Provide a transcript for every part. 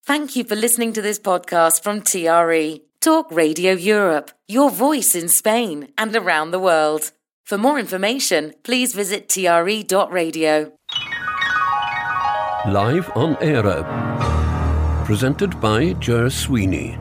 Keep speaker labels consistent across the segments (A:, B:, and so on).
A: Thank you for listening to this podcast from TRE, Talk Radio Europe, your voice in Spain and around the world. For more information, please visit tre.radio.
B: Live on Era. Presented by Ger Sweeney.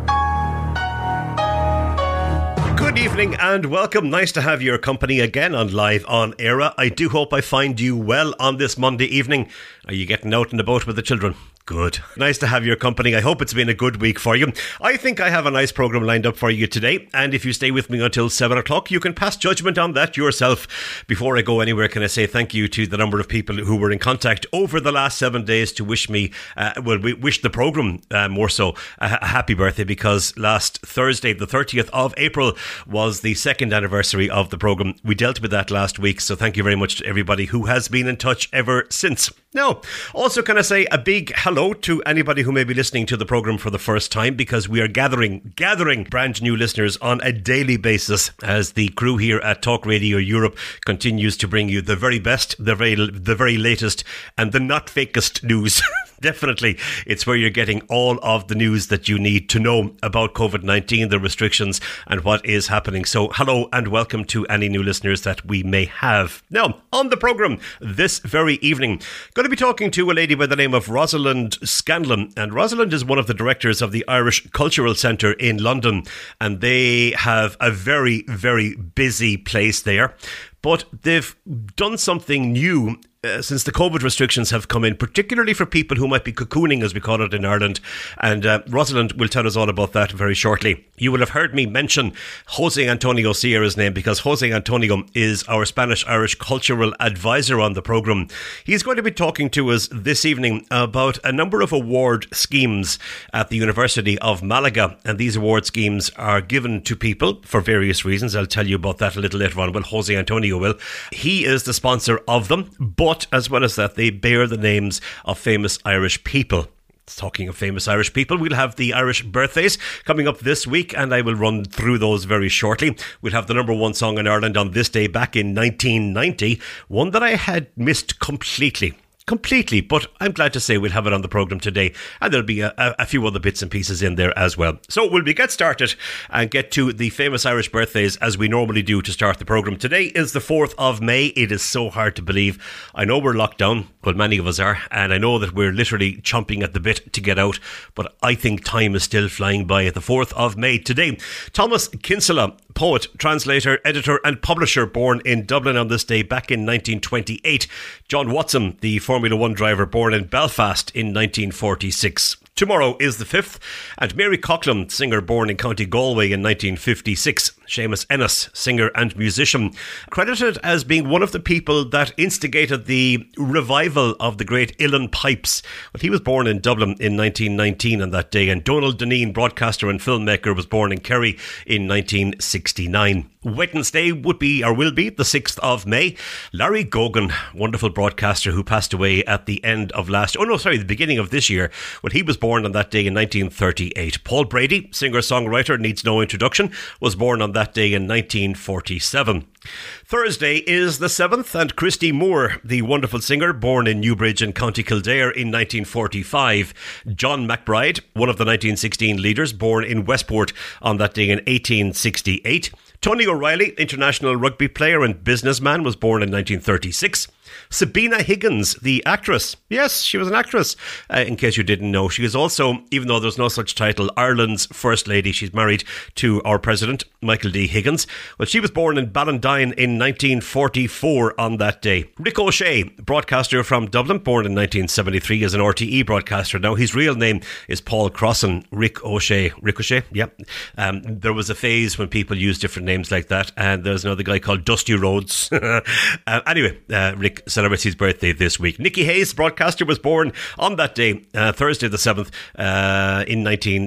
C: Good evening and welcome. Nice to have your company again on Live on Era. I do hope I find you well on this Monday evening. Are you getting out and about with the children? Good. Nice to have your company. I hope it's been a good week for you. I think I have a nice programme lined up for you today, and if you stay with me until 7 o'clock, you can pass judgment on that yourself. Before I go anywhere, can I say thank you to the number of people who were in contact over the last 7 days to wish me, wish the programme more so a happy birthday, because last Thursday, the 30th of April, was the second anniversary of the programme. We dealt with that last week, so thank you very much to everybody who has been in touch ever since. Now, also can I say a big hello to anybody who may be listening to the programme for the first time, because we are gathering brand new listeners on a daily basis as the crew here at Talk Radio Europe continues to bring you the very best, the very latest and the not fakest news. Definitely, it's where you're getting all of the news that you need to know about COVID-19, the restrictions and what is happening. So hello and welcome to any new listeners that we may have. Now, on the programme this very evening, going to be talking to a lady by the name of Rosalind Scanlon. And Rosalind is one of the directors of the Irish Cultural Centre in London. And they have a very, very busy place there. But they've done something new since the COVID restrictions have come in, particularly for people who might be cocooning, as we call it in Ireland. And Rosalind will tell us all about that very shortly. You will have heard me mention Jose Antonio Sierra's name, because Jose Antonio is our Spanish-Irish cultural advisor on the programme. He's going to be talking to us this evening about a number of award schemes at the University of Malaga. And these award schemes are given to people for various reasons. I'll tell you about that a little later on. Well, Jose Antonio will. He is the sponsor of them, but as well as that, they bear the names of famous Irish people. Talking of famous Irish people, we'll have the Irish birthdays coming up this week, and I will run through those very shortly. We'll have the number one song in Ireland on this day back in 1990, one that I had missed completely, but I'm glad to say we'll have it on the programme today, and there'll be a few other bits and pieces in there as well. So we'll get started and get to the famous Irish birthdays as we normally do to start the programme. Today is the 4th of May. It is so hard to believe. I know we're locked down, well, many of us are, and I know that we're literally chomping at the bit to get out, but I think time is still flying by at the 4th of May. Today, Thomas Kinsella, poet, translator, editor and publisher, born in Dublin on this day back in 1928. John Watson, the Formula One driver, born in Belfast in 1946. Tomorrow is the 5th, and Mary Coughlan, singer, born in County Galway in 1956. Seamus Ennis, singer and musician, credited as being one of the people that instigated the revival of the great Uilleann Pipes. Well, he was born in Dublin in 1919 on that day, and Donald Dineen, broadcaster and filmmaker, was born in Kerry in 1969. Wednesday will be the 6th of May. Larry Gogan, wonderful broadcaster who passed away at the the beginning of this year. Well, he was born on that day in 1938. Paul Brady, singer-songwriter, needs no introduction, was born on that day in 1947. Thursday is the 7th, and Christy Moore, the wonderful singer, born in Newbridge in County Kildare in 1945. John McBride, one of the 1916 leaders, born in Westport on that day in 1868. Tony O'Reilly, international rugby player and businessman, was born in 1936. Sabina Higgins, the actress. Yes, she was an actress, in case you didn't know. She is also, even though there's no such title, Ireland's First Lady. She's married to our President, Michael D. Higgins. Well, she was born in Ballantyne in 1944 on that day. Rick O'Shea, broadcaster from Dublin, born in 1973 as an RTE broadcaster. Now, his real name is Paul Crossan. Rick O'Shea. Rick O'Shea, yeah. There was a phase when people used different names like that, and there's another guy called Dusty Rhodes. Anyway, Rick celebrates his birthday this week. Nicky Hayes, broadcaster, was born on that day, Thursday the 7th, in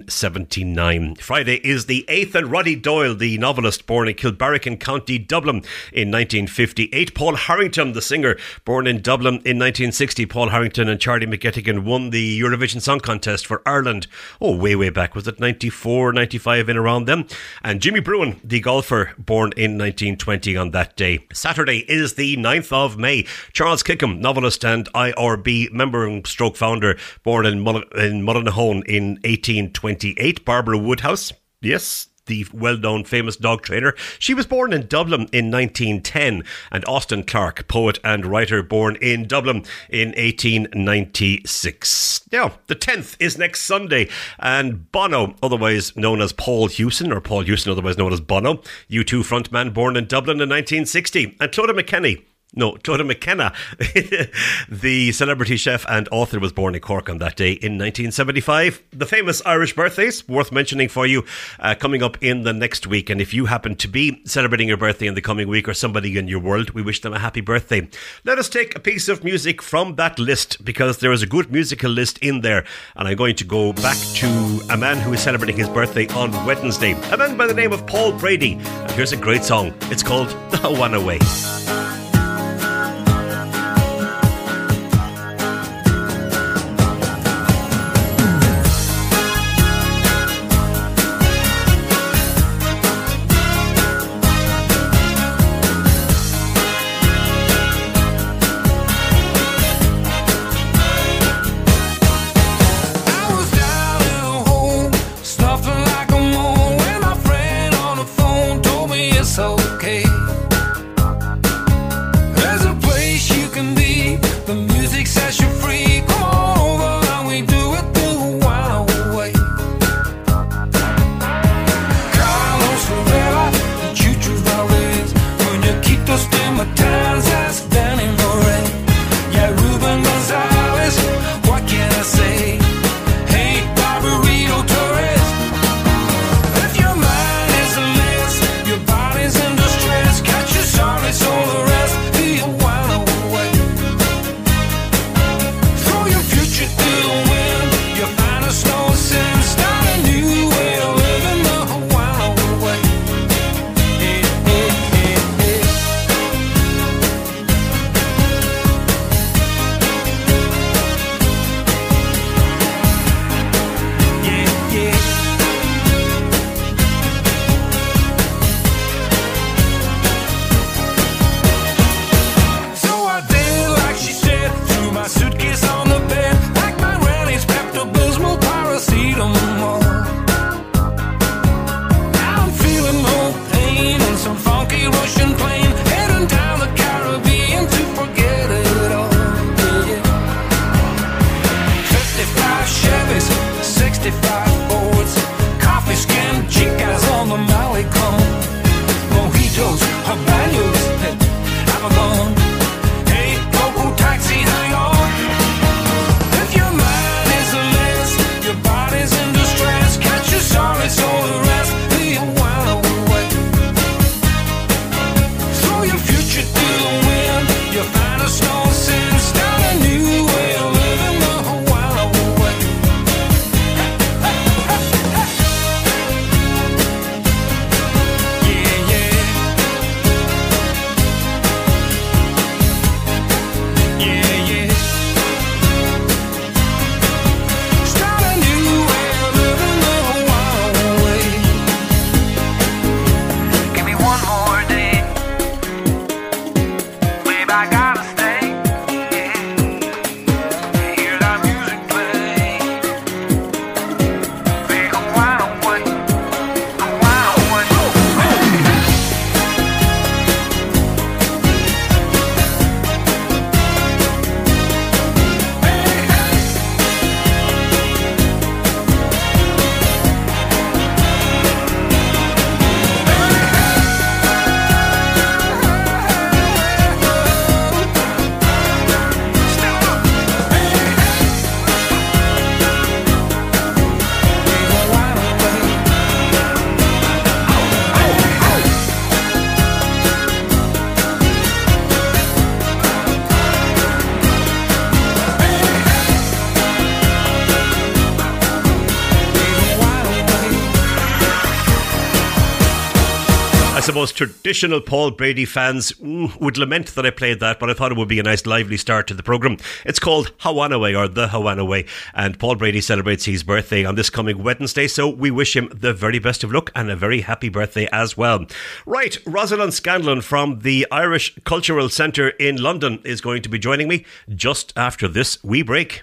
C: 1979. Friday is the 8th, and Roddy Doyle, the novelist, born in Kilbarrack in County Dublin in 1958. Paul Harrington, the singer, born in Dublin in 1960. Paul Harrington and Charlie McGettigan won the Eurovision Song Contest for Ireland. Oh, way back. Was it 94, 95, in around then? And Jimmy Brewin, the golfer, born in 1920 on that day. Saturday is the 9th of May. Charles Kickham, novelist and IRB member and stroke founder, born in Mullinahone in 1828. Barbara Woodhouse, yes, the well-known famous dog trainer. She was born in Dublin in 1910. And Austin Clarke, poet and writer, born in Dublin in 1896. Now, the 10th is next Sunday, and Bono, otherwise known as Paul Hewson, or Paul Hewson, otherwise known as Bono, U2 frontman, born in Dublin in 1960. And Clodagh McKenna, the celebrity chef and author, was born in Cork on that day in 1975. The famous Irish birthdays, worth mentioning for you, coming up in the next week. And if you happen to be celebrating your birthday in the coming week, or somebody in your world, we wish them a happy birthday. Let us take a piece of music from that list, because there is a good musical list in there. And I'm going to go back to a man who is celebrating his birthday on Wednesday, a man by the name of Paul Brady. And here's a great song. It's called The One Away. I suppose traditional Paul Brady fans would lament that I played that, but I thought it would be a nice lively start to the programme. It's called Hawanaway, or The Hawanaway, and Paul Brady celebrates his birthday on this coming Wednesday, so we wish him the very best of luck and a very happy birthday as well. Right, Rosalind Scanlon from the Irish Cultural Centre in London is going to be joining me just after this wee break.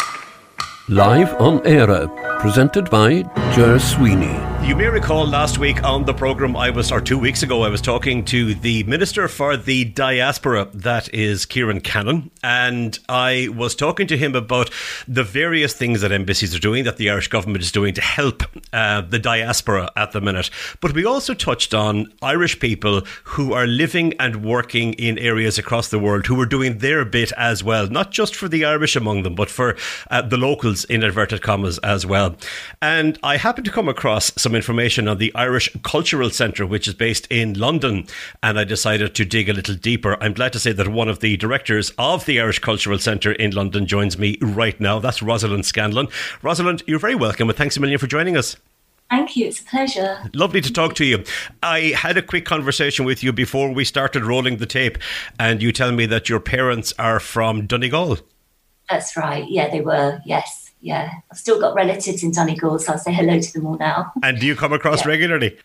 B: Live on Era, presented by Ger Sweeney.
C: You may recall last week on the programme, or 2 weeks ago, I was talking to the Minister for the Diaspora, that is Kieran Cannon, and I was talking to him about the various things that embassies are doing, that the Irish government is doing to help the diaspora at the minute. But we also touched on Irish people who are living and working in areas across the world who are doing their bit as well, not just for the Irish among them, but for the locals, in inverted commas, as well. And I happened to come across some information on the Irish Cultural Centre, which is based in London, and I decided to dig a little deeper. I'm glad to say that one of the directors of the Irish Cultural Centre in London joins me right now. That's Rosalind Scanlon. Rosalind, you're very welcome, and thanks a million for joining us.
D: Thank you. It's a pleasure.
C: Lovely to talk to you. I had a quick conversation with you before we started rolling the tape, and you tell me that your parents are from Donegal.
D: That's right. Yeah, they were. Yes. Yeah, I've still got relatives in Donegal, so I'll say hello to them all now.
C: And do you come across regularly?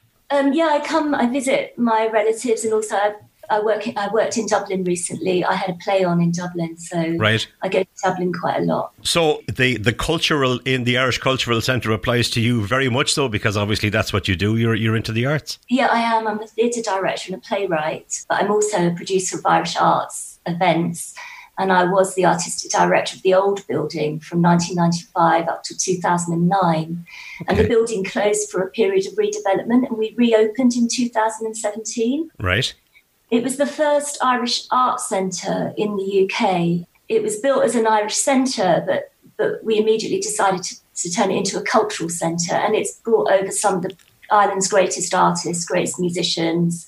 D: I visit my relatives, and also I worked in Dublin recently. I had a play on in Dublin, so
C: right.
D: I go to Dublin quite a lot.
C: So the cultural in the Irish Cultural Centre applies to you very much so, because obviously that's what you do. You're into the arts.
D: Yeah, I am. I'm a theatre director and a playwright, but I'm also a producer of Irish arts events. And I was the artistic director of the old building from 1995 up to 2009. Okay. And the building closed for a period of redevelopment, and we reopened in 2017.
C: Right.
D: It was the first Irish art centre in the UK. It was built as an Irish centre, but we immediately decided to turn it into a cultural centre. And it's brought over some of the island's greatest artists, greatest musicians,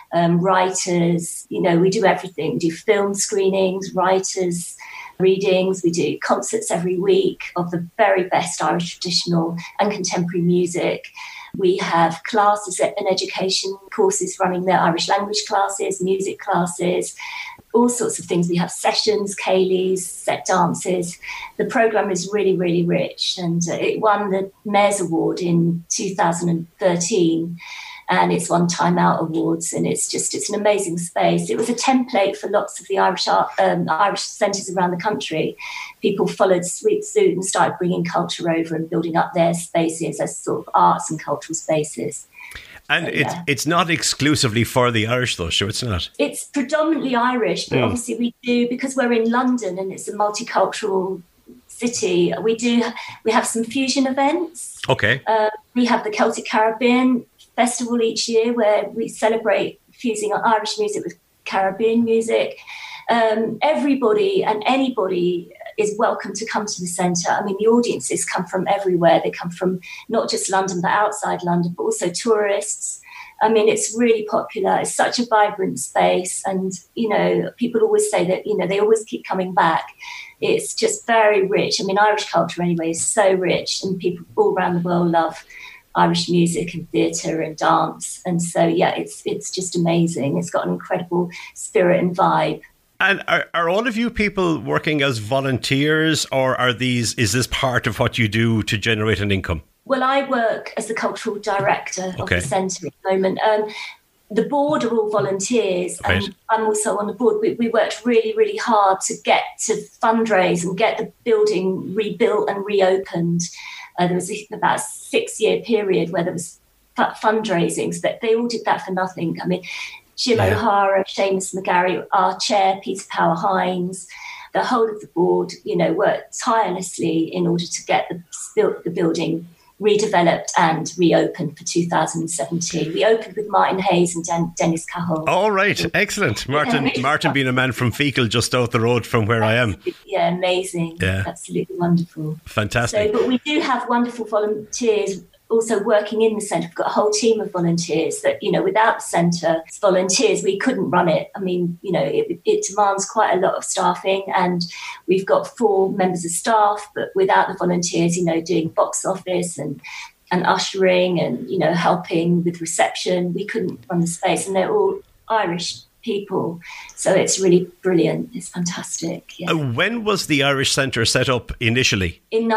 D: writers. We do everything. We do film screenings, writers, readings. We do concerts every week of the very best Irish traditional and contemporary music. We have classes and education courses running there, Irish language classes, music classes, all sorts of things. We have sessions, ceilidhs, set dances. The programme is really, really rich, and it won the Mayor's Award in 2013. And it's won Time Out Awards, and it's an amazing space. It was a template for lots of the Irish centres around the country. People followed suit and started bringing culture over and building up their spaces as sort of arts and cultural spaces.
C: And it's not exclusively for the Irish, though, sure, it's not.
D: It's predominantly Irish, but obviously we do, because we're in London and it's a multicultural city, we have some fusion events.
C: Okay.
D: We have the Celtic Caribbean Festival each year, where we celebrate fusing Irish music with Caribbean music. Everybody and anybody is welcome to come to the centre. I mean, the audiences come from everywhere. They come from not just London, but outside London, but also tourists. I mean, it's really popular. It's such a vibrant space. And, people always say that, they always keep coming back. It's just very rich. I mean, Irish culture anyway is so rich, and people all around the world love Irish music and theatre and dance. And so, it's just amazing. It's got an incredible spirit and vibe.
C: And are all of you people working as volunteers, or is this part of what you do to generate an income?
D: Well, I work as the cultural director of the centre at the moment. The board are all volunteers, and I'm also on the board. We worked really, really hard to get to fundraise and get the building rebuilt and reopened. There was about a 6-year period where there was fundraisings, but they all did that for nothing. I mean, Jim O'Hara, Seamus McGarry, our chair, Peter Power-Hines, the whole of the board, worked tirelessly in order to get the building redeveloped and reopened for 2017. We opened with Martin Hayes and Dennis Cahill.
C: All right, excellent. Martin being a man from Feakle, just out the road from where I am.
D: Yeah, amazing. Yeah. Absolutely wonderful.
C: Fantastic.
D: But we do have wonderful volunteers also working in the centre. We've got a whole team of volunteers that, without the centre's volunteers, we couldn't run it. I mean, it demands quite a lot of staffing, and we've got 4 members of staff, but without the volunteers, doing box office and and ushering and, helping with reception. We couldn't run the space, and they're all Irish people. So it's really brilliant. It's fantastic. Yeah.
C: When was the Irish Centre set up initially?
D: In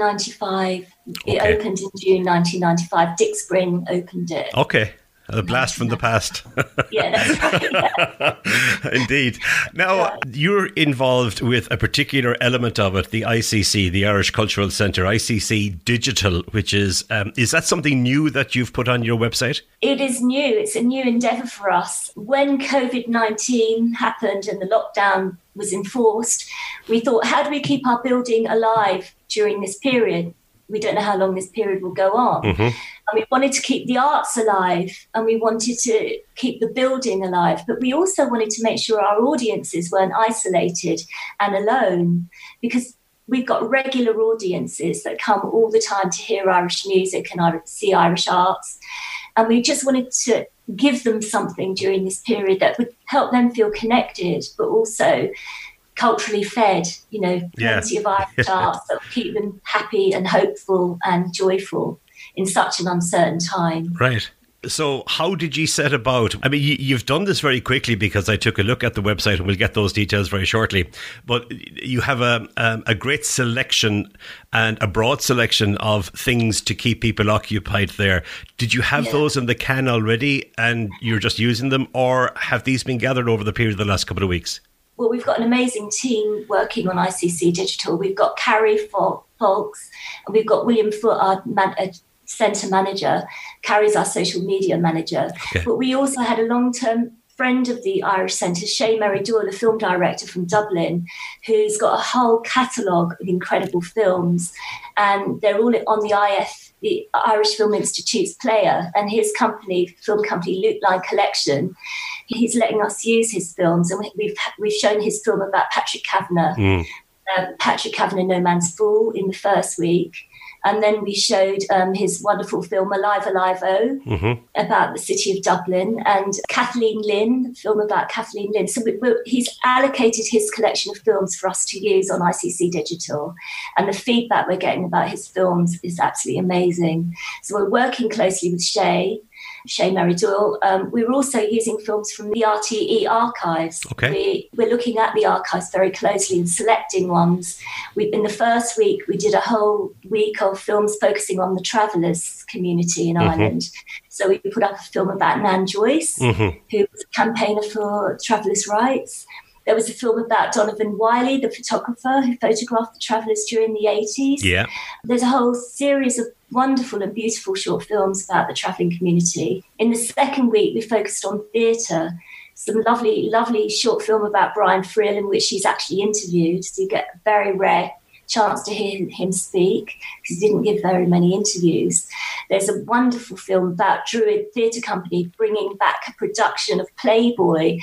D: 1995.
C: Okay.
D: It opened in June 1995. Dick Spring opened it.
C: Okay. A blast from the past.
D: Yeah, that's right. Yeah.
C: Indeed. Now, you're involved with a particular element of it, the ICC, the Irish Cultural Centre, ICC Digital, which is that something new that you've put on your website?
D: It is new. It's a new endeavour for us. When COVID-19 happened and the lockdown was enforced, we thought, how do we keep our building alive during this period? We don't know how long this period will go on. Mm-hmm. And we wanted to keep the arts alive, and we wanted to keep the building alive. But we also wanted to make sure our audiences weren't isolated and alone, because we've got regular audiences that come all the time to hear Irish music and see Irish arts. And we just wanted to give them something during this period that would help them feel connected, but also culturally fed, plenty of Irish arts that will keep them happy and hopeful and joyful in such an uncertain time.
C: Right. So how did you set about? I mean, you've done this very quickly, because I took a look at the website, and we'll get those details very shortly. But you have a great selection and a broad selection of things to keep people occupied there. Did you have those in the can already and you're just using them, or have these been gathered over the period of the last couple of weeks?
D: Well, we've got an amazing team working on ICC Digital. We've got Carrie Folks, and we've got William Foote, our centre manager. Carrie's our social media manager. Okay. But we also had a long-term friend of the Irish Centre, Shay Mary Doyle, a film director from Dublin, who's got a whole catalogue of incredible films, and they're all on the IF, the Irish Film Institute's player, and his film company, Loop Line Collection. He's letting us use his films, and we've shown his film about Patrick Kavanagh, Patrick Kavanagh, No Man's Fool, in the first week. And then we showed his wonderful film, Alive, Alive-O, about the city of Dublin, and Kathleen Lynn, the film about Kathleen Lynn. So he's allocated his collection of films for us to use on ICC Digital. And the feedback we're getting about his films is absolutely amazing. So we're working closely with Shay Mary Doyle. We were also using films from the RTE archives.
C: Okay.
D: We're looking at the archives very closely and selecting ones. In the first week, we did a whole week of films focusing on the travellers community in Ireland. So we put up a film about Nan Joyce, who was a campaigner for travellers' rights. There was a film about Donovan Wiley, the photographer who photographed the travellers during the 80s.
C: Yeah.
D: There's a whole series of wonderful and beautiful short films about the travelling community. In the second week, we focused on theatre. Some lovely, lovely short film about Brian Friel, in which he's actually interviewed. So you get a very rare chance to hear him speak, because he didn't give very many interviews. There's a wonderful film about Druid Theatre Company bringing back a production of Playboy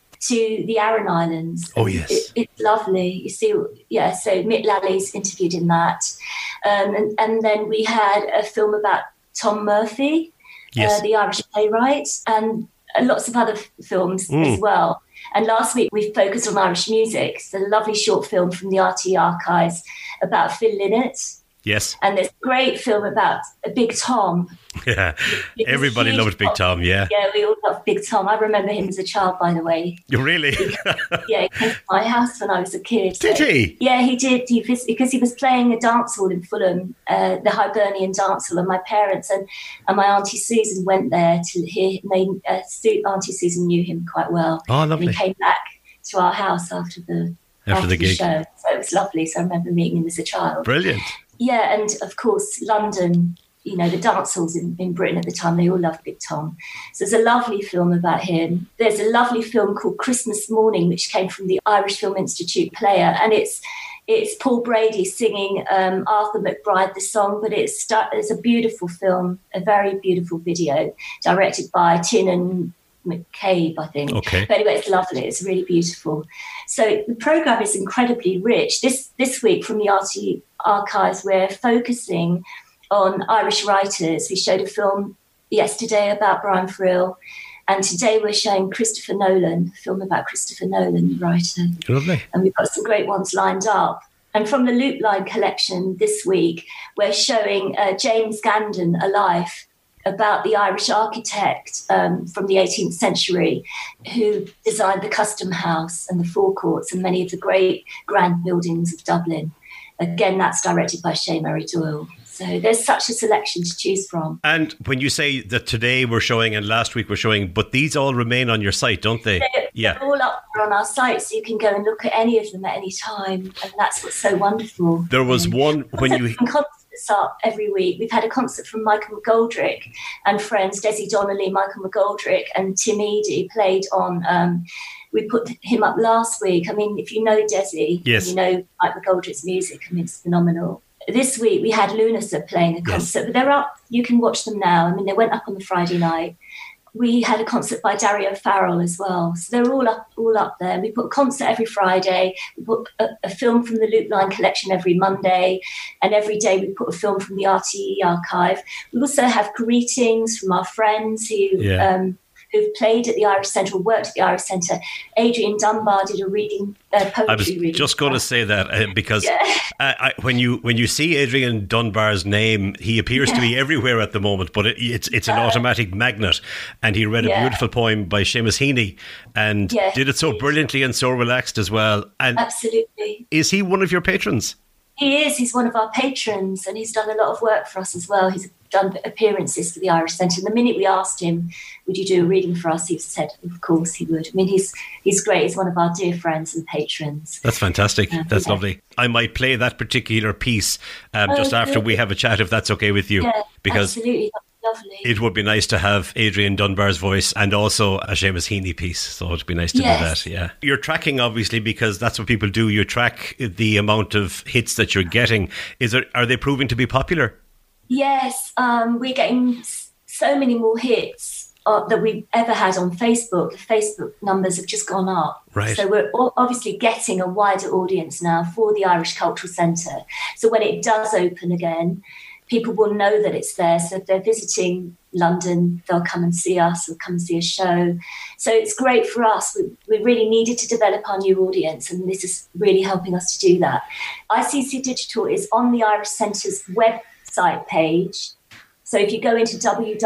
D: to the Aran Islands.
C: Oh, yes.
D: It's lovely. You see, so Mick Lally's interviewed in that. And then we had a film about Tom Murphy, the Irish playwright, and lots of other films as well. And last week we focused on Irish music. It's a lovely short film from the RT archives about Phil Lynott.
C: Yes.
D: And there's a great film about Big Tom.
C: Yeah, everybody loves Big Tom, yeah.
D: Yeah, we all love Big Tom. I remember him as a child, by the way.
C: Really?
D: He came to my house when I was a kid.
C: Did he?
D: Yeah, he did. Because he was playing a dance hall in Fulham, the Hibernian dance hall, and my parents and my Auntie Susan went there to hear him. Auntie Susan knew him quite well.
C: Oh, lovely.
D: And he came back to our house after the
C: gig.
D: Show. So it was lovely. So I remember meeting him as a child.
C: Brilliant.
D: Yeah, and of course, London, the dance halls in Britain at the time, they all loved Big Tom. So there's a lovely film about him. There's a lovely film called Christmas Morning, which came from the Irish Film Institute player. And it's Paul Brady singing Arthur McBride, the song, but it's a beautiful film, a very beautiful video, directed by Tin and McCabe, I think.
C: Okay.
D: But anyway, it's lovely. It's really beautiful. So the programme is incredibly rich. This week from the RT archives, we're focusing on Irish writers. We showed a film yesterday about Brian Friel, and today we're showing Christopher Nolan, a film about Christopher Nolan, the writer.
C: Lovely.
D: And we've got some great ones lined up. And from the Loop Line collection this week, we're showing James Gandon, A Life, about the Irish architect from the 18th century who designed the Custom House and the forecourts and many of the great grand buildings of Dublin. Again, that's directed by Shea Murray Doyle. So there's such a selection to choose from.
C: And when you say that today we're showing and last week we're showing, but these all remain on your site, don't they?
D: They're all up there on our site, so you can go and look at any of them at any time. And that's what's so wonderful.
C: There was one when you...
D: Concerts up every week. We've had a concert from Michael McGoldrick and friends, Desi Donnelly, Michael McGoldrick and Tim Eady played on... we put him up last week. I mean, if you know Desi,
C: yes,
D: you know Mike McGoldrick's music, I mean, it's phenomenal. This week we had Lunasa playing a concert, but they're up. You can watch them now. I mean, they went up on the Friday night. We had a concert by Dario Farrell as well. So they're all up there. We put a concert every Friday. We put a film from the Loop Line collection every Monday. And every day we put a film from the RTE archive. We also have greetings from our friends who've played at the Irish Centre or worked at the Irish Centre. Adrian Dunbar did a reading, poetry reading.
C: I was just going to say that because when you see Adrian Dunbar's name, he appears to be everywhere at the moment, but it's an automatic magnet. And he read a beautiful poem by Seamus Heaney and did it so brilliantly and so relaxed as well. And
D: absolutely.
C: Is he one of your patrons?
D: He is. He's one of our patrons, and he's done a lot of work for us as well. He's done appearances for the Irish Centre. And the minute we asked him, would you do a reading for us, he said, of course he would. I mean, he's great. He's one of our dear friends and patrons.
C: That's fantastic. That's lovely. I might play that particular piece just after we have a chat, if that's okay with you.
D: Yeah,
C: because
D: absolutely. Lovely.
C: It would be nice to have Adrian Dunbar's voice and also a Seamus Heaney piece. So it'd be nice to do that. Yeah. You're tracking, obviously, because that's what people do. You track the amount of hits that you're getting. Are they proving to be popular?
D: Yes. We're getting so many more hits that we've ever had on Facebook. The Facebook numbers have just gone up.
C: Right.
D: So we're obviously getting a wider audience now for the Irish Cultural Centre. So when it does open again, people will know that it's there. So if they're visiting London, they'll come and see us or come and see a show. So it's great for us. We really needed to develop our new audience, and this is really helping us to do that. ICC Digital is on the Irish Centre's website page. So if you go into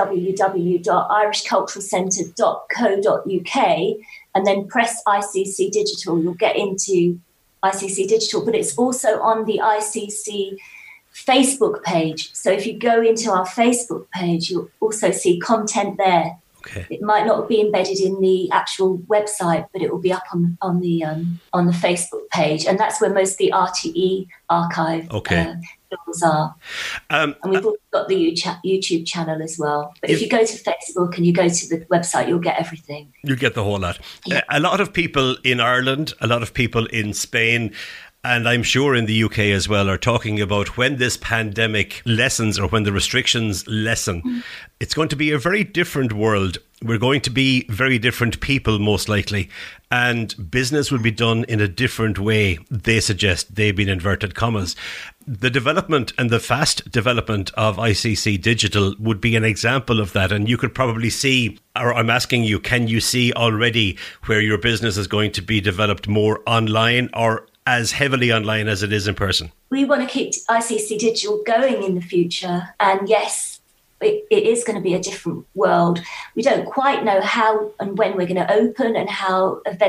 D: www.irishculturalcentre.co.uk and then press ICC Digital, you'll get into ICC Digital. But it's also on the ICC Facebook page. So if you go into our Facebook page, you'll also see content there.
C: Okay.
D: It might not be embedded in the actual website, but it will be up on the Facebook page, and that's where most of the RTE archive films are. And we've also got the YouTube channel as well. But if you go to Facebook and you go to the website, you'll get everything.
C: You get the whole lot.
D: Yeah.
C: A lot of people in Ireland, a lot of people in Spain, and I'm sure in the UK as well, are talking about when this pandemic lessens or when the restrictions lessen, it's going to be a very different world. We're going to be very different people, most likely, and business will be done in a different way, they suggest. They've been inverted commas. The development and the fast development of ICC Digital would be an example of that. And you could probably see, or I'm asking you, can you see already where your business is going to be developed more online or as heavily online as it is in person?
D: We want to keep ICC Digital going in the future. And yes, it is going to be a different world. We don't quite know how and when we're going to open and how we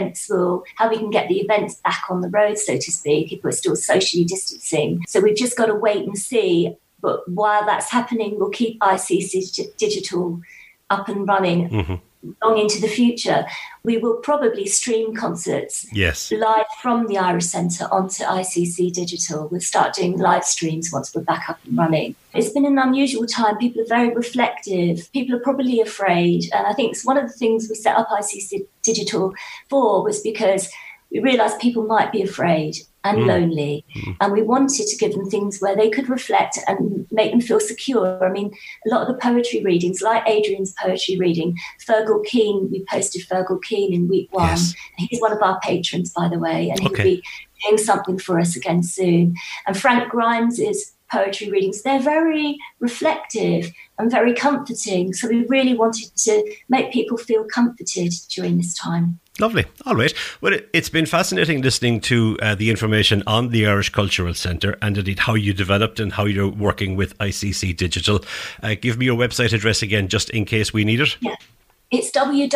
D: can get the events back on the road, so to speak, if we're still socially distancing. So we've just got to wait and see. But while that's happening, we'll keep ICC Digital up and running long into the future. We will probably stream concerts live from the Irish Centre onto ICC Digital. We'll start doing live streams once we're back up and running. It's been an unusual time. People are very reflective. People are probably afraid. And I think it's one of the things we set up ICC Digital for was because we realised people might be afraid and lonely. And we wanted to give them things where they could reflect and make them feel secure. I mean, a lot of the poetry readings, like Adrian's poetry reading, Fergal Keane, we posted Fergal Keane in week 1.
C: Yes.
D: He's one of our patrons, by the way, and he'll be doing something for us again soon. And Frank Grimes's poetry readings, they're very reflective and very comforting. So we really wanted to make people feel comforted during this time.
C: Lovely. All right. Well, it's been fascinating listening to the information on the Irish Cultural Centre and indeed how you developed and how you're working with ICC Digital. Give me your website address again, just in case we need it.
D: Yeah. It's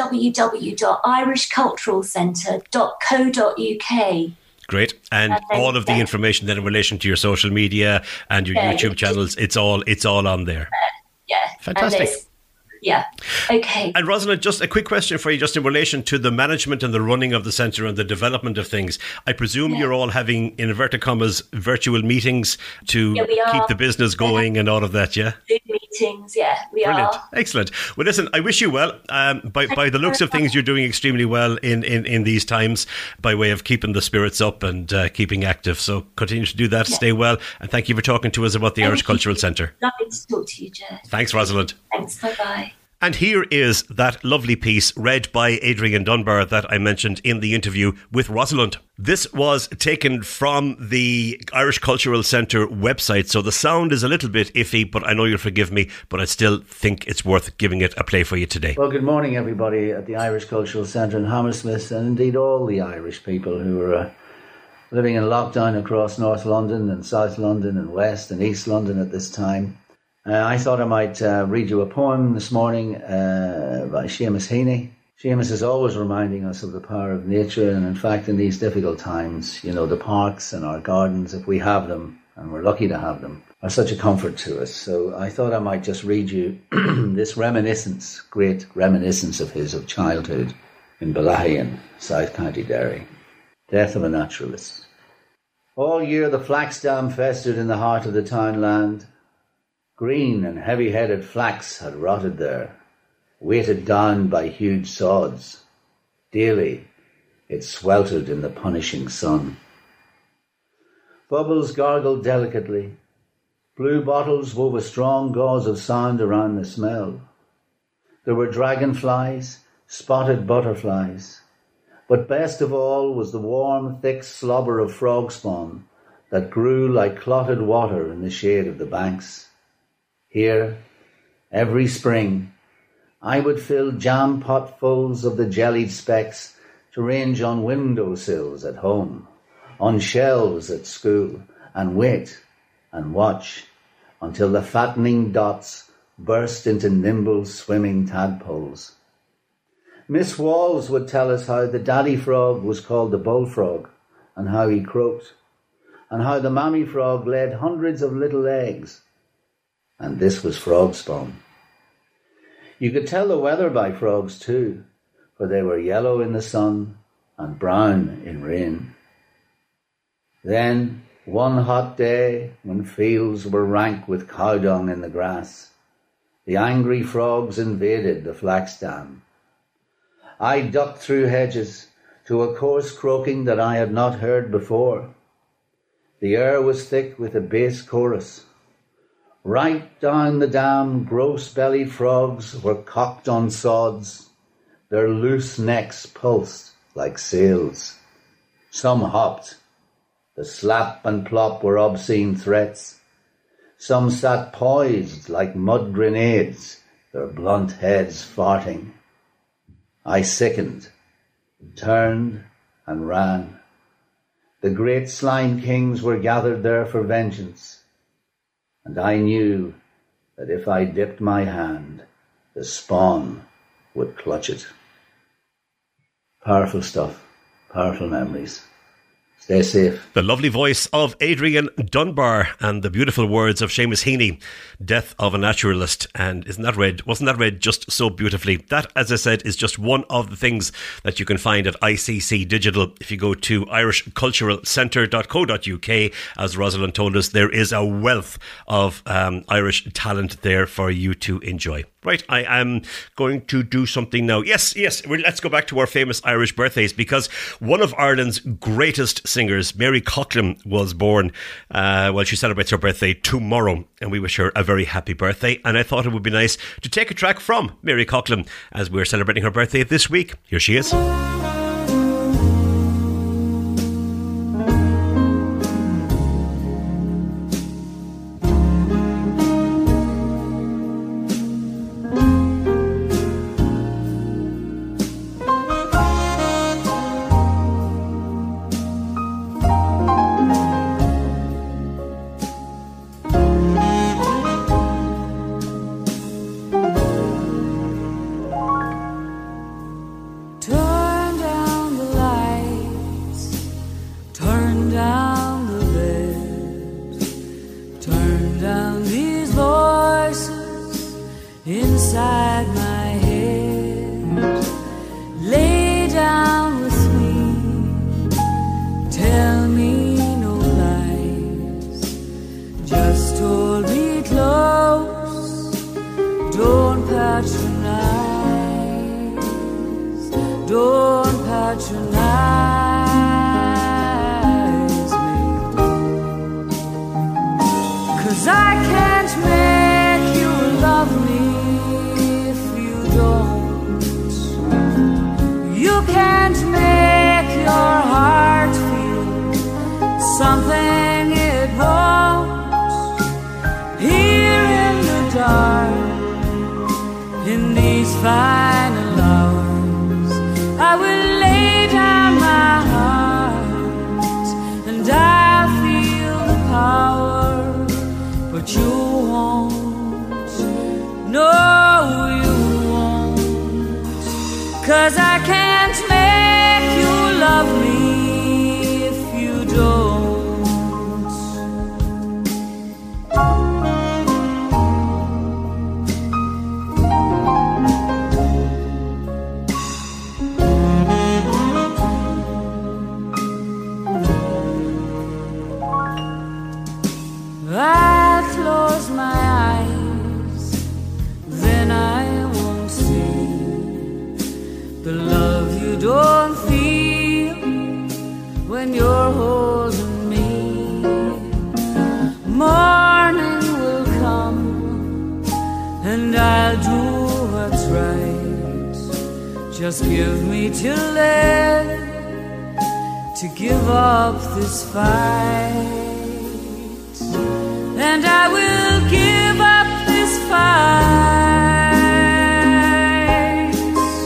D: www.irishculturalcentre.co.uk.
C: Great. And all of the information then in relation to your social media and your YouTube channels, it's all on there.
D: Yeah.
C: Fantastic.
D: Yeah. Okay.
C: And Rosalind, just a quick question for you, just in relation to the management and the running of the centre and the development of things. I presume you're all having, in inverted commas, virtual meetings to keep the business going and all of that, yeah?
D: Zoom meetings, yeah, we
C: Brilliant.
D: are.
C: Excellent. Well, listen, I wish you well. By the looks of things, you're doing extremely well in these times by way of keeping the spirits up and keeping active. So continue to do that, stay well, and thank you for talking to us about the Irish Cultural Centre.
D: Lovely to talk to you, Jess.
C: Thanks, Rosalind.
D: Thanks, bye-bye.
C: And here is that lovely piece read by Adrian Dunbar that I mentioned in the interview with Rosalind. This was taken from the Irish Cultural Centre website, so the sound is a little bit iffy, but I know you'll forgive me, but I still think it's worth giving it a play for you today.
E: Well, good morning, everybody at the Irish Cultural Centre in Hammersmith, and indeed all the Irish people who are living in lockdown across North London and South London and West and East London at this time. I thought I might read you a poem this morning by Seamus Heaney. Seamus is always reminding us of the power of nature, and in fact in these difficult times, you know, the parks and our gardens, if we have them, and we're lucky to have them, are such a comfort to us. So I thought I might just read you this reminiscence, great reminiscence of his, of childhood in Balahian, South County Derry. Death of a naturalist. All year the flax dam festered in the heart of the townland. Green and heavy-headed flax had rotted there, weighted down by huge sods. Daily it sweltered in the punishing sun. Bubbles gargled delicately. Blue bottles wove a strong gauze of sound around the smell. There were dragonflies, spotted butterflies, but best of all was the warm, thick slobber of frog spawn that grew like clotted water in the shade of the banks. Here, every spring, I would fill jam potfuls of the jellied specks to range on windowsills at home, on shelves at school, and wait and watch until the fattening dots burst into nimble swimming tadpoles. Miss Walls would tell us how the daddy frog was called the bullfrog, and how he croaked, and how the mammy frog laid hundreds of little eggs. And this was frog spawn. You could tell the weather by frogs too, for they were yellow in the sun and brown in rain. Then, one hot day, when fields were rank with cow dung in the grass, the angry frogs invaded the flax dam. I ducked through hedges to a coarse croaking that I had not heard before. The air was thick with a bass chorus. Right down the dam, gross-bellied frogs were cocked on sods. Their loose necks pulsed like sails. Some hopped. The slap and plop were obscene threats. Some sat poised like mud grenades, their blunt heads farting. I sickened, turned and ran. The great slime kings were gathered there for vengeance. And I knew that if I dipped my hand, the spawn would clutch it. Powerful stuff, powerful memories. Stay safe.
C: The lovely voice of Adrian Dunbar and the beautiful words of Seamus Heaney, Death of a Naturalist. And wasn't that read just so beautifully? That, as I said, is just one of the things that you can find at ICC Digital. If you go to irishculturalcentre.co.uk, as Rosalind told us, there is a wealth of Irish talent there for you to enjoy. Right, I am going to do something now. Yes, let's go back to our famous Irish birthdays, because one of Ireland's greatest singers, Mary Coughlan, was born. She celebrates her birthday tomorrow, and we wish her a very happy birthday. And I thought it would be nice to take a track from Mary Coughlan as we're celebrating her birthday this week. Here she is.
F: Turn down these voices inside my head. Lay down with me, tell me no lies. Just hold me close, don't patronize, don't patronize me. 'Cause I can't make you love me if you don't. You can't make your heart feel something it won't. Here in the dark, in these final hours, I will lay down my heart and I'll feel the power, but you won't. No, you won't. 'Cause I can't make you love me if you don't. I close my eyes, then I won't see the love you don't feel when you're holding me. Morning will come and I'll do what's right. Just give me till then to give up this fight. And I will give up this fight.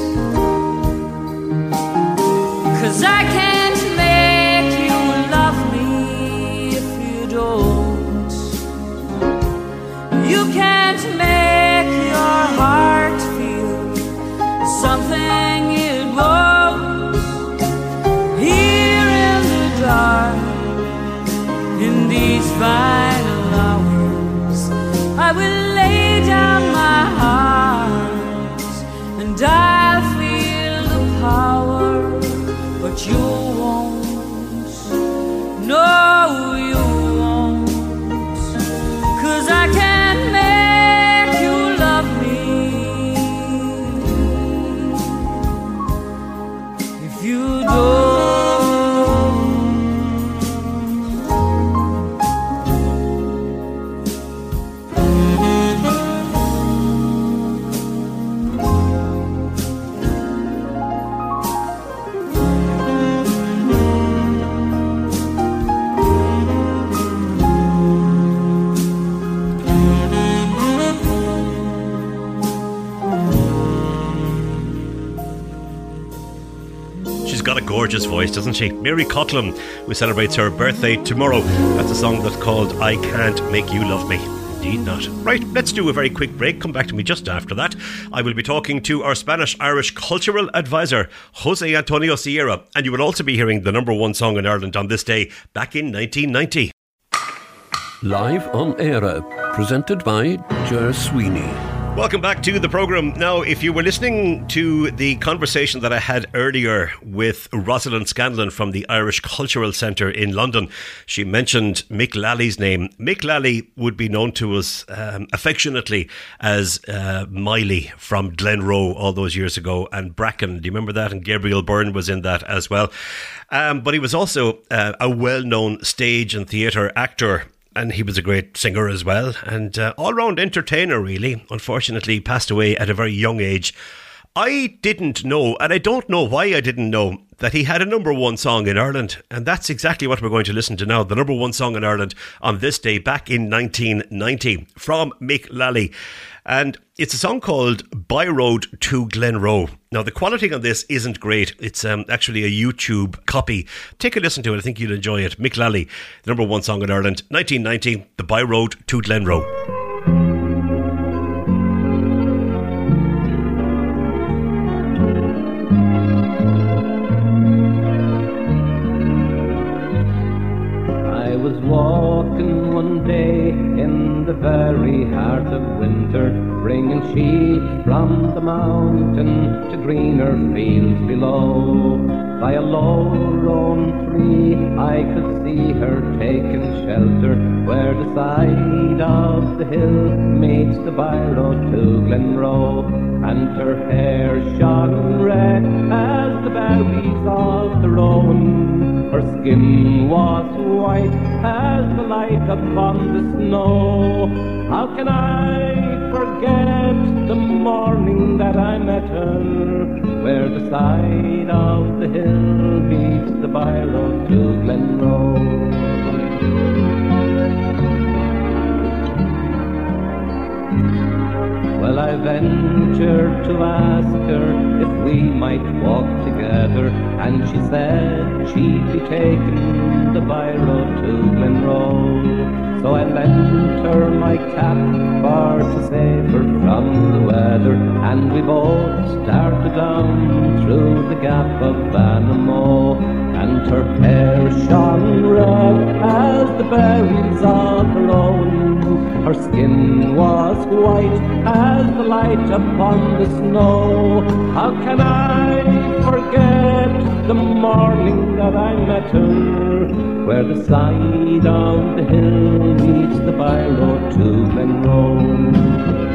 F: 'Cause I can't make you love me if you don't. You can't make your heart feel something it won't. Here in the dark, in these final hours, I will lay down my heart and I'll feel the power, but you won't. No, you won't. 'Cause I can't make you love me if you don't.
C: She's got a gorgeous voice, doesn't she? Mary Coughlan, who celebrates her birthday tomorrow. That's a song that's called I Can't Make You Love Me. Indeed not. Right, let's do a very quick break. Come back to me just after that. I will be talking to our Spanish-Irish cultural advisor, Jose Antonio Sierra, and you will also be hearing the number one song in Ireland on this day back in 1990.
B: Live on Era, presented by Ger Sweeney.
C: Welcome back to the programme. Now, if you were listening to the conversation that I had earlier with Rosalind Scanlon from the Irish Cultural Centre in London, she mentioned Mick Lally's name. Mick Lally would be known to us affectionately as Miley from Glenroe all those years ago, and Bracken. Do you remember that? And Gabriel Byrne was in that as well. But he was also a well-known stage and theatre actor. And he was a great singer as well, and all-round entertainer, really. Unfortunately, he passed away at a very young age. I didn't know, and I don't know why I didn't know, that he had a number one song in Ireland. And that's exactly what we're going to listen to now. The number one song in Ireland on this day back in 1990 from Mick Lally. And it's a song called By Road to Glenroe. Now, the quality on this isn't great. It's actually a YouTube copy. Take a listen to it. I think you'll enjoy it. Mick Lally, the number one song in Ireland, 1990, the By Road to Glenroe.
G: I was walking one day in the very heart of winter, bringing sheep from the mountain to greener fields below. By a low rowan tree I could see her taking shelter, where the side of the hill meets the byroad to Glenroe, and her hair shone red as the berries of the rowan. Her skin was white as the light upon the snow. How can I forget the morning that I met her, where the side of the hill meets the byroad to Glenroe? Well, I ventured to ask her if we might walk together, and she said she'd be taking the byroad to Glenroe. So I lent her my cap for to save her from the weather, and we both started down through the gap of Banamo. And her hair shone red as the berries of the rowan. Her skin was white as the light upon the snow. How can I forget the morning that I met her, where the side of the hill meets the byroad to Glenroe?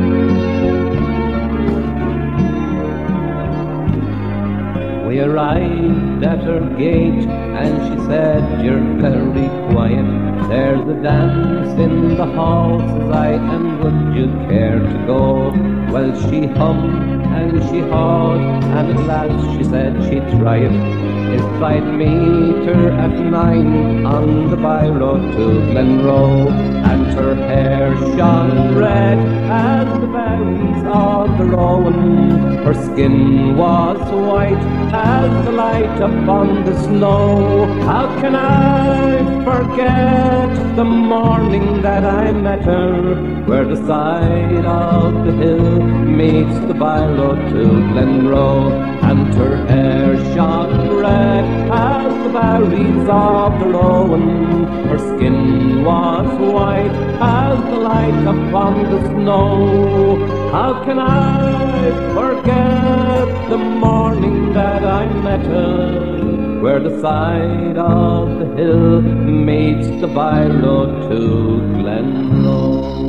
G: We arrived at her gate, and she said, "You're very quiet. There's a dance in the hall," says I, "and would you care to go?" Well, she hummed and she hawed, and at last she said she'd try it. If I'd meet her at 9 on the byroad to Glenroe, and her hair shone red as the berries of the rowan. Her skin was white as the light upon the snow. How can I forget the morning that I met her, where the side of the hill meets the byroad to Glenroe, and her hair shone red as the berries of the rowan. Her skin was white as the light upon the snow. How can I forget the morning that I met her, where the side of the hill meets the byroad to Glenroe?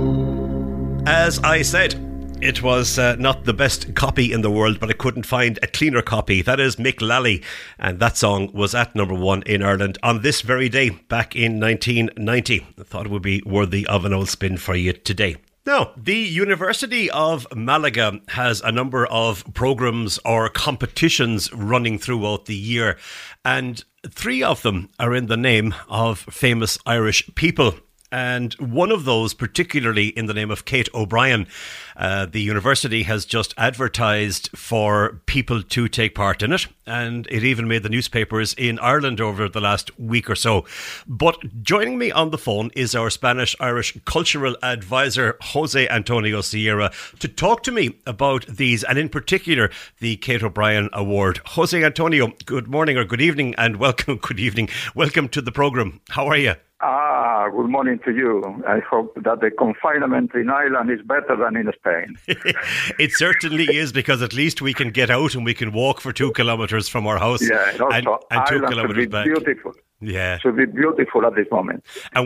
C: As I said, it was not the best copy in the world, but I couldn't find a cleaner copy. That is Mick Lally, and that song was at number 1 in Ireland on this very day back in 1990. I thought it would be worthy of an old spin for you today. Now, the University of Malaga has a number of programmes or competitions running throughout the year, and 3 of them are in the name of famous Irish people. And one of those, particularly in the name of Kate O'Brien. The university has just advertised for people to take part in it, and it even made the newspapers in Ireland over the last week or so. But joining me on the phone is our Spanish-Irish cultural advisor, Jose Antonio Sierra, to talk to me about these, and in particular, the Kate O'Brien Award. Jose Antonio, good morning or good evening, and welcome. Good evening. Welcome to the programme. How are you?
H: Good morning to you. I hope that the confinement in Ireland is better than in Spain.
C: It certainly is, because at least we can get out and we can walk for 2 kilometres from our house.
H: Yeah, and also
C: and 2
H: Ireland
C: kilometres back.
H: Beautiful.
C: Yeah.
H: Should be beautiful at this moment.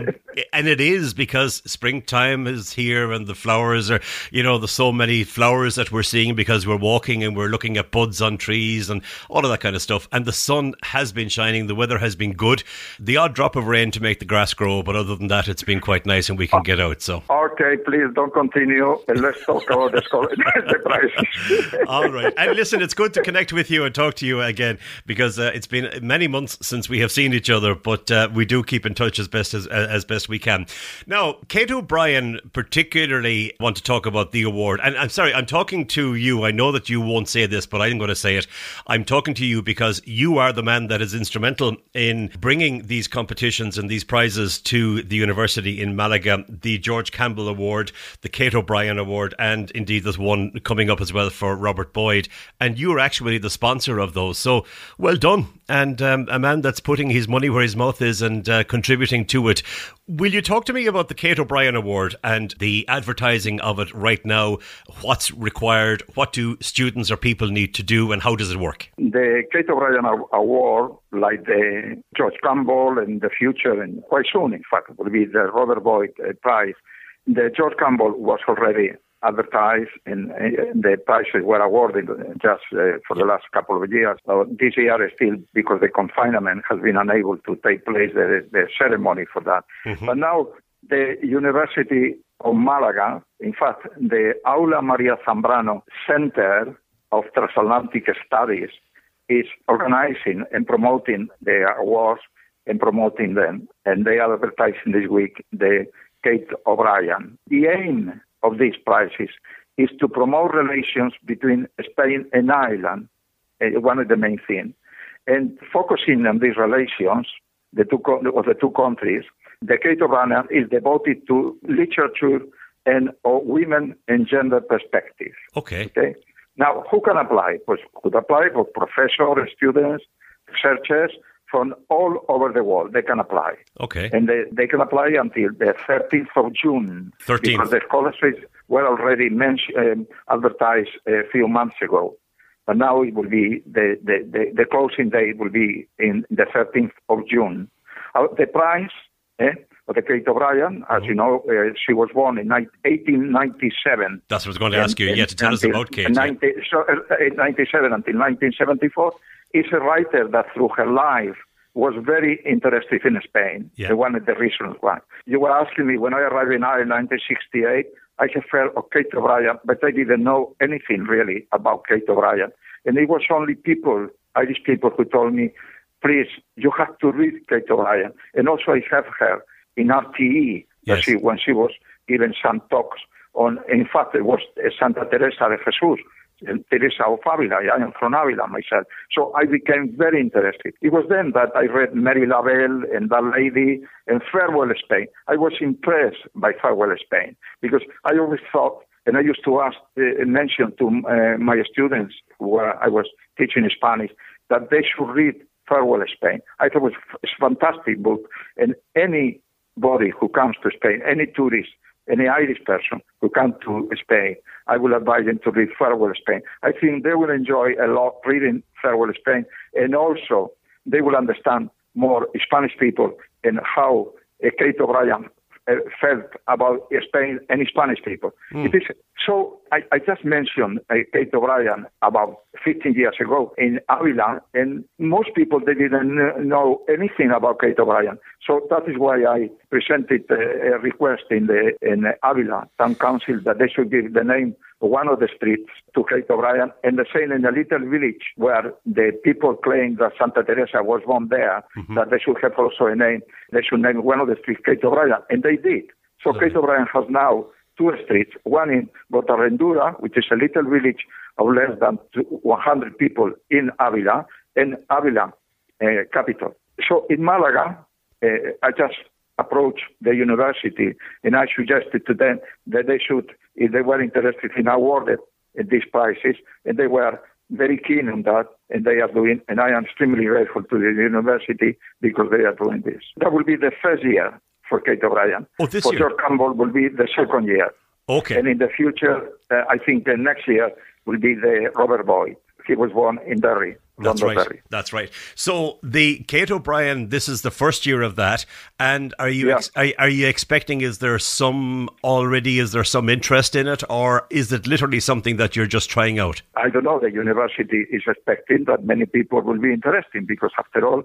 C: And it is, because springtime is here and the flowers are, there's so many flowers that we're seeing because we're walking and we're looking at buds on trees and all of that kind of stuff. And the sun has been shining. The weather has been good. The odd drop of rain to make the grass grow. But other than that, it's been quite nice and we can get out. So.
H: Okay, please don't continue. Let's talk about the prices.
C: All right. And listen, it's good to connect with you and talk to you again, because it's been many months since we have seen each other. But we do keep in touch as best we can. Now, Kate O'Brien particularly want to talk about the award. And I'm sorry, I'm talking to you. I know that you won't say this, but I'm going to say it. I'm talking to you because you are the man that is instrumental in bringing these competitions and these prizes to the university in Malaga. The George Campbell Award, the Kate O'Brien Award, and indeed there's one coming up as well for Robert Boyd. And you're actually the sponsor of those. So well done. And a man that's putting his money where his mouth is and contributing to it. Will you talk to me about the Kate O'Brien Award and the advertising of it right now? What's required? What do students or people need to do, and how does it work?
H: The Kate O'Brien Award, like the George Campbell in the future, and quite soon, in fact, will be the Robert Boyd Prize. The George Campbell was already advertised, and the prizes were awarded just for the last couple of years. So this year is still, because the confinement has been unable to take place, the ceremony for that. Mm-hmm. But now the University of Malaga, in fact, the Aula Maria Zambrano Center of Transatlantic Studies is organizing and promoting the awards and promoting them. And they are advertising this week the Kate O'Brien. The aim of these prizes is to promote relations between Spain and Ireland, one of the main things. And focusing on these relations, the two countries, the Kate O'Brien is devoted to literature and women and gender perspectives.
C: Okay.
H: Now, who can apply? Pues could apply for professors, students, researchers from all over the world. They can apply.
C: Okay.
H: And they can apply until the 13th of June.
C: 13th.
H: Because the scholarships were already advertised a few months ago. But now it will be, the closing date will be in the 13th of June. The prize of the Kate O'Brien, as you know, she was born in 1897.
C: That's what I was going to ask you, to tell us about Kate.
H: 1897 until 1974, is a writer that through her life was very interested in Spain.
C: Yeah.
H: One of the reasons why. You were asking me, when I arrived in Ireland in 1968, I had heard of Kate O'Brien, but I didn't know anything really about Kate O'Brien. And it was only people, Irish people, who told me, please, you have to read Kate O'Brien. And also I have her in RTE,
C: yes,
H: when she was giving some talks on, in fact, it was Santa Teresa de Jesus, Teresa of Avila. I am from Avila myself. So I became very interested. It was then that I read Mary Lavelle and That Lady and Farewell Spain. I was impressed by Farewell Spain because I always thought, and I used to mention to my students where I was teaching Spanish, that they should read Farewell Spain. I thought it was a fantastic book, and anybody who comes to Spain, any tourist, any Irish person who comes to Spain, I will advise them to read Farewell Spain. I think they will enjoy a lot reading Farewell Spain, and also they will understand more Spanish people and how Kate O'Brien felt about Spain and Spanish people. It is, so I just mentioned Kate O'Brien about 15 years ago in Avila, and most people, they didn't know anything about Kate O'Brien. So that is why I presented a request in Avila Town Council that they should give the name of one of the streets to Kate O'Brien, and the same in a little village where the people claim that Santa Teresa was born there, that they should have also a name. They should name one of the streets Kate O'Brien, and they did. So Kate O'Brien has now two streets, one in Botarrendura, which is a little village of less than 100 people in Avila, and Avila, capital. So in Malaga, I just approached the university and I suggested to them that they should, if they were interested in awarding these prizes, and they were very keen on that, and they are doing, and I am extremely grateful to the university because they are doing this. That will be the first year for Kate O'Brien.
C: Oh, this
H: for
C: year?
H: George Campbell will be the second year.
C: Okay.
H: And in the future, I think the next year will be the Robert Boyd. He was born in Derry.
C: That's right.
H: Derry.
C: That's right. So the Kate O'Brien, this is the first year of that. And are you are you expecting? Is there some interest in it, or is it literally something that you're just trying out?
H: I don't know. The university is expecting that many people will be interested because, after all,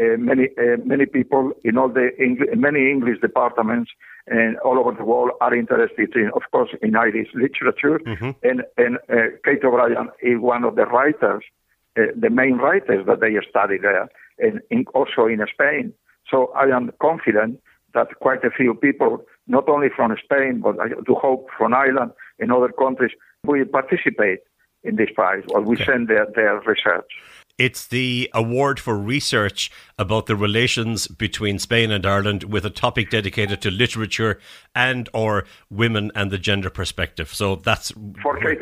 H: many people in all the many English departments and all over the world are interested in, of course, in Irish literature. And Kate O'Brien is one of the writers, the main writers that they study there, and also in Spain. So I am confident that quite a few people, not only from Spain, but I do hope from Ireland and other countries, will participate in this prize or we send their research.
C: It's the award for research about the relations between Spain and Ireland with a topic dedicated to literature and or women and the gender perspective. So that's...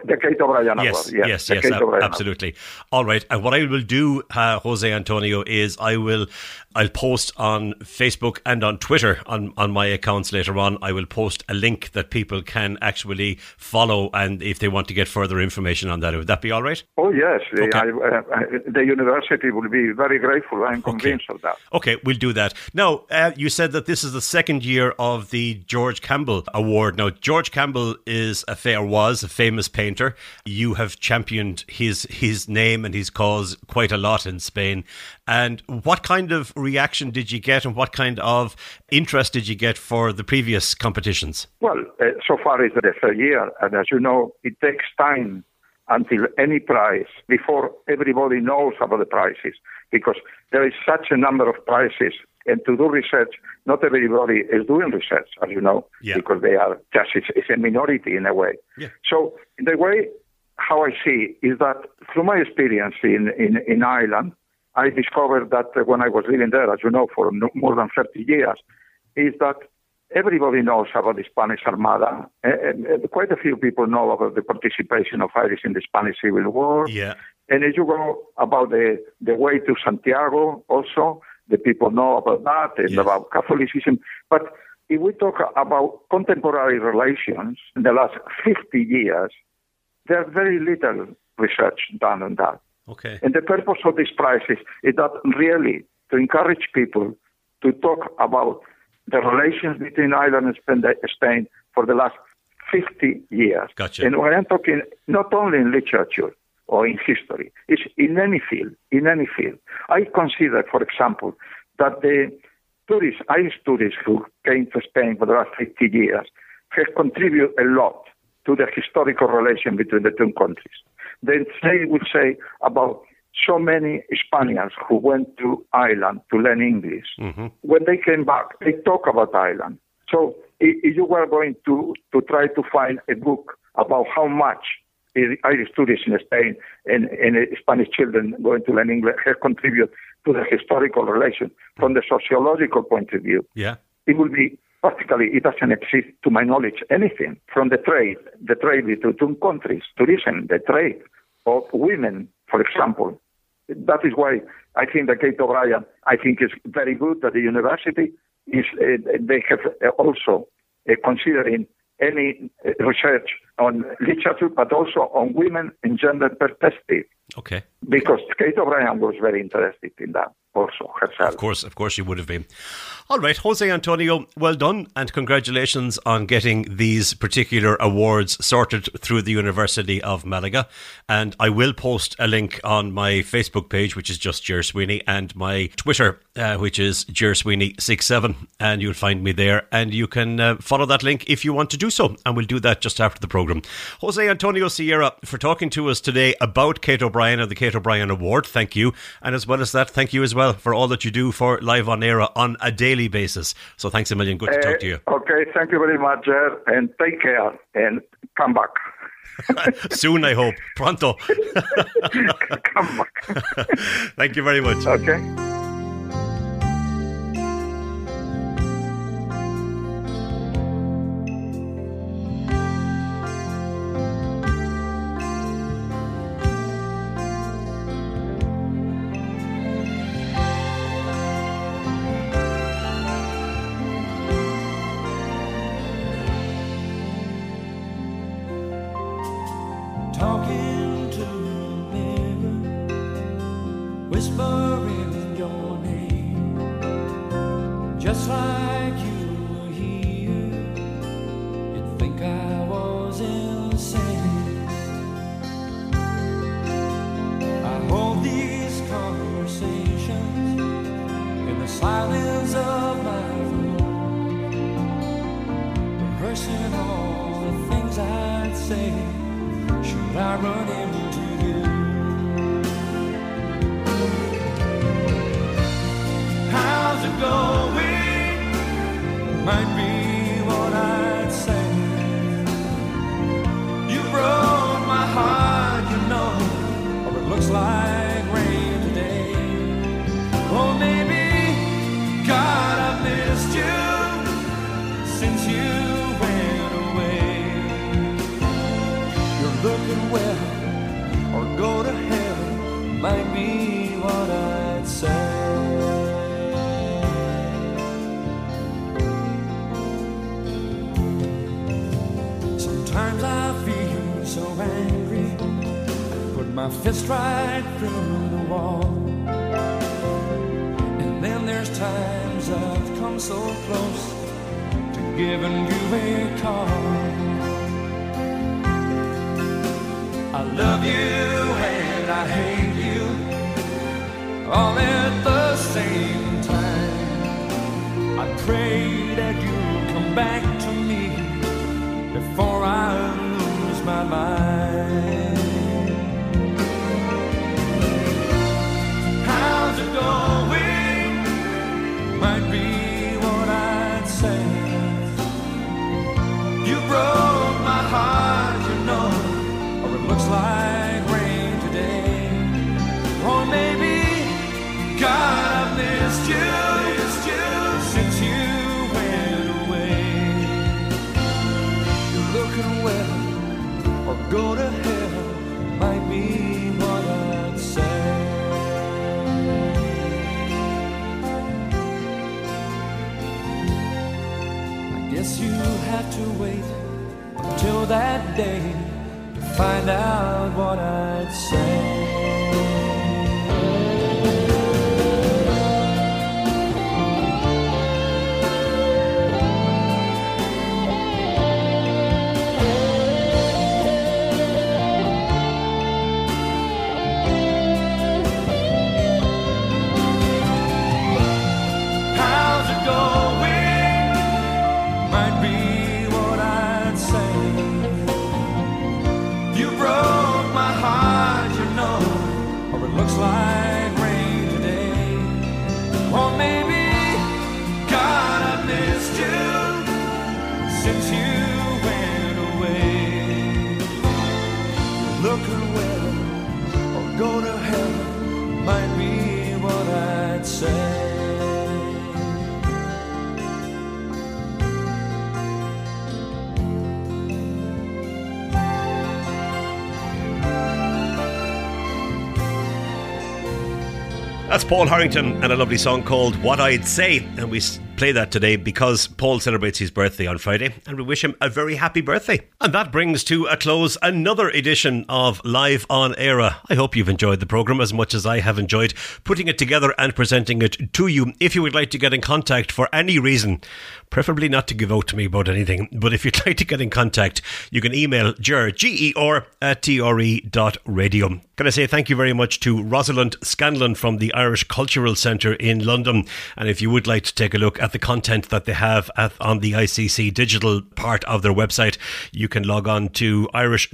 H: The Kate O'Brien Award.
C: Yes, absolutely. All right. And what I will do, Jose Antonio, is I'll post on Facebook and on Twitter on my accounts later on. I will post a link that people can actually follow, and if they want to get further information on that, would that be all right?
H: Oh yes,
C: Okay.
H: the university will be very grateful. I'm convinced of that.
C: Okay, we'll do that. Now, you said that this is the second year of the George Campbell Award. Now, George Campbell was a famous painter. You have championed his name and his cause quite a lot in Spain. And what kind of reaction did you get, and what kind of interest did you get for the previous competitions?
H: Well, so far it's the third year, and as you know, it takes time until any prize, before everybody knows about the prizes, because there is such a number of prizes, and to do research, not everybody is doing research, as you know, because they are just, it's a minority in a way. Yeah. So the way how I see is that through my experience in Ireland, I discovered that when I was living there, as you know, for more than 30 years, is that everybody knows about the Spanish Armada. Quite a few people know about the participation of Irish in the Spanish Civil War. Yeah. And as you go about the way to Santiago also, the people know about that and about Catholicism. But if we talk about contemporary relations in the last 50 years, there's very little research done on that.
C: Okay.
H: And the purpose of these prizes is that really to encourage people to talk about the relations between Ireland and Spain for the last 50 years.
C: Gotcha.
H: And when I'm talking not only in literature or in history, it's in any field, I consider, for example, that the Irish tourists who came to Spain for the last 50 years have contributed a lot to the historical relation between the two countries. Then they would say about so many Spaniards who went to Ireland to learn English. Mm-hmm. When they came back, they talk about Ireland. So if you were going to try to find a book about how much Irish tourists in Spain and Spanish children going to learn English have contributed to the historical relation from the sociological point of view, it will be practically, it doesn't exist, to my knowledge, anything from the trade between two countries, tourism, the trade of women, for example. That is why I think that Kate O'Brien, I think is very good that the university is, they have also considering any research on literature, but also on women in gender perspective.
C: Okay.
H: Because Kate O'Brien was very interested in that also herself.
C: Of course she would have been. All right, Jose Antonio, well done, and congratulations on getting these particular awards sorted through the University of Malaga. And I will post a link on my Facebook page, which is just Ger Sweeney, and my Twitter, which is Ger Sweeney67, and you'll find me there. And you can follow that link if you want to do so, and we'll do that just after the programme. Jose Antonio Sierra, for talking to us today about Kate O'Brien and the Kate O'Brien Award, thank you. And as well as that, thank you as well for all that you do for Live on Air on a daily basis. So thanks a million. Good to talk to you.
H: Okay, thank you very much, Ger, and take care and come back.
C: Soon, I hope. Pronto.
H: Come back.
C: Thank you very much.
H: Okay.
F: Talking to a mirror, whispering your name, just like you were here. You'd think I was insane. I hold these conversations in the silence of my room, rehearsing all the things I'd say. Should I run into you? How's it going? Might be what I'd say. You broke my heart, you know, or it looks like rain today. Or maybe, God, I've missed you since you went away. You're looking Sometimes I feel so angry, put my fist right through the wall. And then there's times I've come so close to giving you a call. I love you and I hate you all at the same time. I pray that you'll come back to me before I lose my mind. How's it going? Might be what I'd say. You broke my heart, you know, or it looks like rain today. Or maybe, God, I've missed you since you went away. You're looking well, or go to hell, might be what I'd say. I guess you have to wait until that day to find out what I'd say. Like rain today. Or maybe, God, I missed you since you went away. Looking well, or go to hell, might be what I'd say.
C: That's Paul Harrington and a lovely song called What I'd Say, and we play that today because Paul celebrates his birthday on Friday, and we wish him a very happy birthday. And that brings to a close another edition of Live on Era. I hope you've enjoyed the programme as much as I have enjoyed putting it together and presenting it to you. If you would like to get in contact for any reason, preferably not to give out to me about anything, but if you'd like to get in contact, you can email GER at tre.radio. Can I say thank you very much to Rosalind Scanlon from the Irish Cultural Centre in London. And if you would like to take a look at the content that they have on the ICC digital part of their website, you can log on to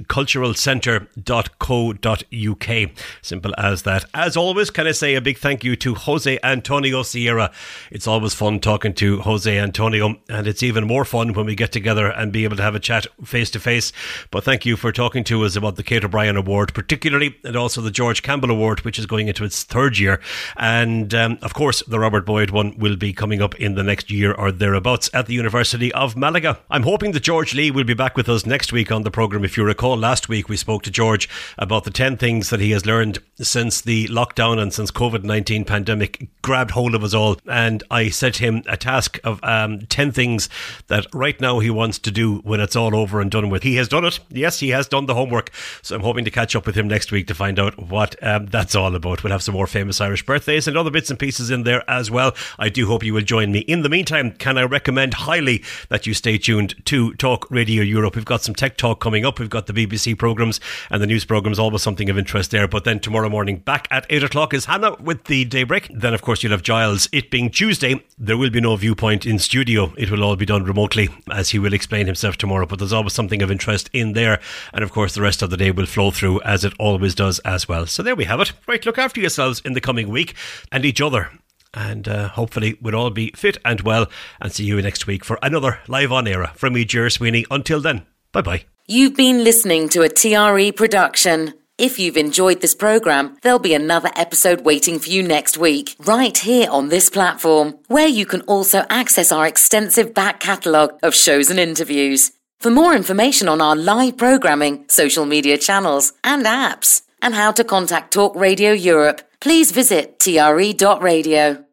C: irishculturalcentre.co.uk. Simple as that. As always, can I say a big thank you to Jose Antonio Sierra. It's always fun talking to Jose Antonio, and it's even more fun when we get together and be able to have a chat face to face. But thank you for talking to us about the Kate O'Brien Award particularly, and also the George Campbell Award, which is going into its third year. And of course, the Robert Boyd one will be coming up in the next year or thereabouts at the University of Malaga. I'm hoping that George Lee will be back with us next week on the programme. If you recall, last week we spoke to George about the 10 things that he has learned since the lockdown and since COVID-19 pandemic grabbed hold of us all. And I set him a task of 10 things that right now he wants to do when it's all over and done with. He has done it. Yes, he has done the homework. So I'm hoping to catch up with him next week to find out what that's all about. We'll have some more famous Irish birthdays and other bits and pieces in there as well. I do hope you will join me. In the meantime, can I recommend highly that you stay tuned to Talk Radio Europe. We've got some tech talk coming up. We've got the BBC programmes and the news programmes, always something of interest there. But then tomorrow morning back at 8 o'clock is Hannah with the Daybreak. Then of course you'll have Giles. It being Tuesday, there will be no Viewpoint in studio. It will all be done remotely, as he will explain himself tomorrow. But there's always something of interest in there. And of course the rest of the day will flow through as it always does as well. So there we have it. Right, look after yourselves in the coming week and each other. And hopefully we'll all be fit and well, and see you next week for another Live on Era. From me, Ger Sweeney. Until then, bye-bye.
A: You've been listening to a TRE production. If you've enjoyed this programme, there'll be another episode waiting for you next week, right here on this platform, where you can also access our extensive back catalogue of shows and interviews. For more information on our live programming, social media channels and apps, and how to contact Talk Radio Europe, please visit tre.radio.